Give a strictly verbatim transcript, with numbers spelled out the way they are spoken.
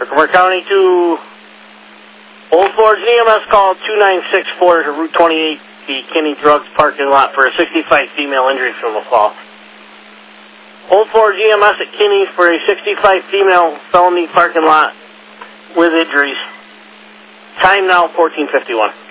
Herkimer County to Old Forge E M S call two nine six four to Route twenty-eight, the Kinney Drugs parking lot for a sixty-five female injured from the fall. Old Forge E M S at Kinney for a sixty-five female felony parking lot with injuries. Time now fourteen fifty-one.